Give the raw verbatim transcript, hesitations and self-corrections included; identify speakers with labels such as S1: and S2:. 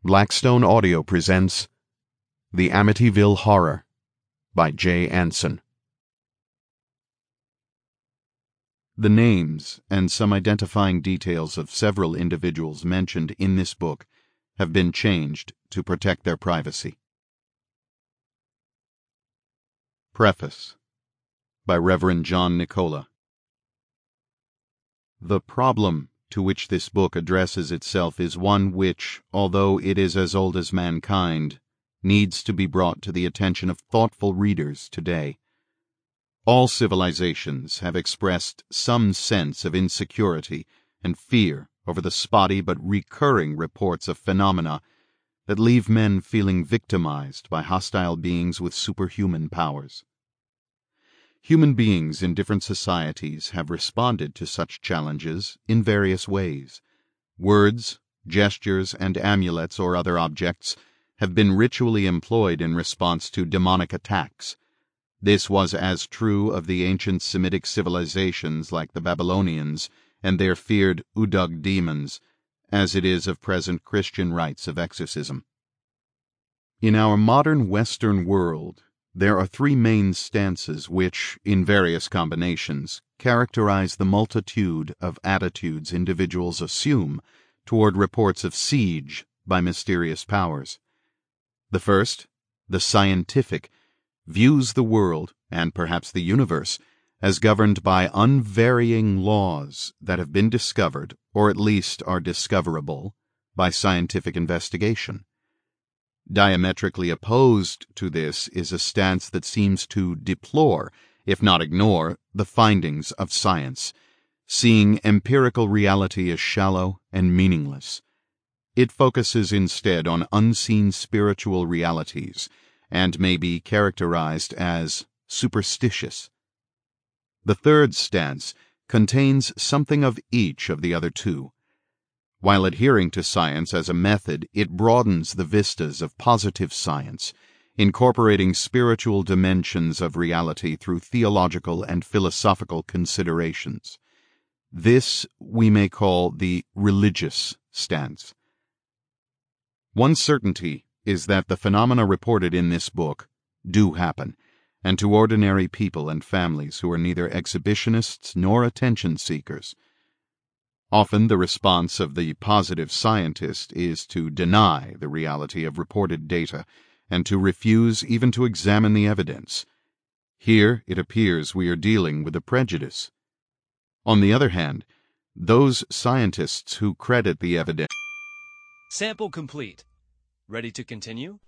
S1: Blackstone Audio presents The Amityville Horror by Jay Anson. The names and some identifying details of several individuals mentioned in this book have been changed to protect their privacy. Preface by Reverend John Nicola. The problem to which this book addresses itself is one which, although it is as old as mankind, needs to be brought to the attention of thoughtful readers today. All civilizations have expressed some sense of insecurity and fear over the spotty but recurring reports of phenomena that leave men feeling victimized by hostile beings with superhuman powers. Human beings in different societies have responded to such challenges in various ways. Words, gestures, and amulets or other objects have been ritually employed in response to demonic attacks. This was as true of the ancient Semitic civilizations like the Babylonians and their feared Udug demons as it is of present Christian rites of exorcism. In our modern Western world, there are three main stances which, in various combinations, characterize the multitude of attitudes individuals assume toward reports of siege by mysterious powers. The first, the scientific, views the world, and perhaps the universe, as governed by unvarying laws that have been discovered, or at least are discoverable, by scientific investigation. Diametrically opposed to this is a stance that seems to deplore, if not ignore, the findings of science, seeing empirical reality as shallow and meaningless. It focuses instead on unseen spiritual realities and may be characterized as superstitious. The third stance contains something of each of the other two. While adhering to science as a method, it broadens the vistas of positive science, incorporating spiritual dimensions of reality through theological and philosophical considerations. This we may call the religious stance. One certainty is that the phenomena reported in this book do happen, and to ordinary people and families who are neither exhibitionists nor attention seekers. Often the response of the positive scientist is to deny the reality of reported data and to refuse even to examine the evidence. Here it appears we are dealing with a prejudice. On the other hand, those scientists who credit the evidence.
S2: Sample complete. Ready to continue?